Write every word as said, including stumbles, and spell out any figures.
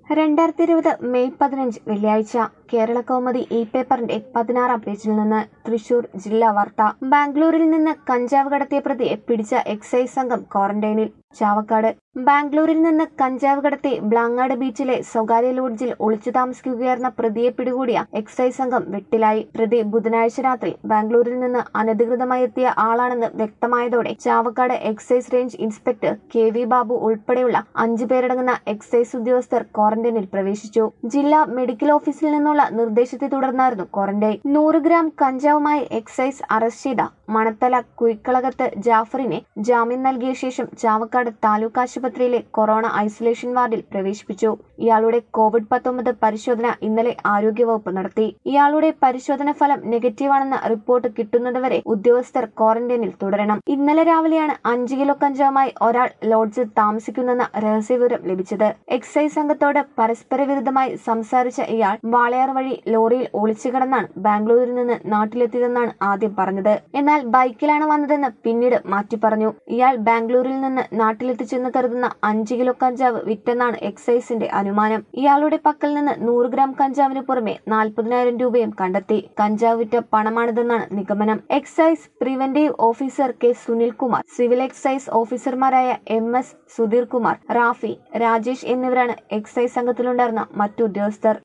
രണ്ടായിരത്തി ഇരുപത് മെയ് പതിനഞ്ച് വെള്ളിയാഴ്ച കേരള കൗമുദി ഇ പേപ്പറിന്റെ പതിനാറാം പേജിൽ നിന്ന് തൃശൂർ ജില്ലാ വാർത്ത. ബാംഗ്ലൂരിൽ നിന്ന് കഞ്ചാവ് കടത്തിയ പ്രതിയെ പിടിച്ച എക്സൈസ് സംഘം ക്വാറന്റൈനിൽ. ചാവക്കാട്. ബാംഗ്ലൂരിൽ നിന്ന് കഞ്ചാവ് കടത്തി ബ്ലാങ്ങാട് ബീച്ചിലെ സ്വകാര്യ ലോഡ്ജിൽ ഒളിച്ചു താമസിക്കുകയായിരുന്ന പ്രതിയെ പിടികൂടിയ എക്സൈസ് സംഘം വെട്ടിലായി. പ്രതി ബുധനാഴ്ച രാത്രി ബാംഗ്ലൂരിൽ നിന്ന് അനധികൃതമായി എത്തിയ ആളാണെന്ന് വ്യക്തമായതോടെ Chavakkad excise range inspector K V Babu ഉൾപ്പെടെയുള്ള അഞ്ചു പേരടങ്ങുന്ന എക്സൈസ് ഉദ്യോഗസ്ഥർ ക്വാറന്റൈനിൽ പ്രവേശിച്ചു. ജില്ലാ മെഡിക്കൽ ഓഫീസിൽ നിന്നുള്ള നിർദ്ദേശത്തെ തുടർന്നായിരുന്നു ക്വാറന്റൈൻ. നൂറ് ഗ്രാം കഞ്ചാവുമായി എക്സൈസ് അറസ്റ്റ് ചെയ്ത മണത്തല കുയിക്കളകത്ത് ജാഫറിനെ ജാമ്യം നൽകിയ ശേഷം ചാവക്കാട് താലൂക്ക് ആശുപത്രിയിലെ കൊറോണ ഐസൊലേഷൻ വാർഡിൽ പ്രവേശിപ്പിച്ചു. ഇയാളുടെ കോവിഡ് പത്തൊമ്പത് പരിശോധന ഇന്നലെ ആരോഗ്യവകുപ്പ് നടത്തി. ഇയാളുടെ പരിശോധന ഫലം നെഗറ്റീവാണെന്ന റിപ്പോർട്ട് കിട്ടുന്നതുവരെ ഉദ്യോഗസ്ഥർ ക്വാറന്റൈനിൽ തുടരണം. ഇന്നലെ രാവിലെയാണ് അഞ്ചു കിലോ കഞ്ചാവുമായി ഒരാൾ ലോഡ്ജിൽ താമസിക്കുന്നെന്ന രഹസ്യവിവരം ലഭിച്ചത്. എക്സൈസ് സംഘത്തോട് പരസ്പര വിരുദ്ധമായി സംസാരിച്ച ഇയാൾ വാളയാർ വഴി ലോറിയിൽ ഒളിച്ചു കിടന്നാണ് ബാംഗ്ലൂരിൽ നിന്ന് നാട്ടിലെത്തിയതെന്നാണ് ആദ്യം പറഞ്ഞത്. എന്നാൽ ബൈക്കിലാണ് വന്നതെന്ന് പിന്നീട് മാറ്റി പറഞ്ഞു. ഇയാൾ ബാംഗ്ലൂരിൽ നിന്ന് നാട്ടിലെത്തിച്ചെന്ന് കരുതുന്ന അഞ്ചു കിലോ കഞ്ചാവ് വിറ്റെന്നാണ് എക്സൈസിന്റെ അനുമാനം. ഇയാളുടെ പക്കൽ നിന്ന് നൂറ് ഗ്രാം കഞ്ചാവിന് പുറമെ നാൽപ്പതിനായിരം രൂപയും കണ്ടെത്തി. കഞ്ചാവ് വിറ്റ പണമാണിതെന്നാണ് നിഗമനം. Excise preventive officer K Sunilkumar, civil excise ഓഫീസർമാരായ എം എസ് സുധീർ കുമാർ, റാഫി, രാജേഷ് എന്നിവരാണ് എക്സൈസ് സംഘത്തിലുണ്ടായിരുന്ന മറ്റു ഉദ്യോഗസ്ഥർ.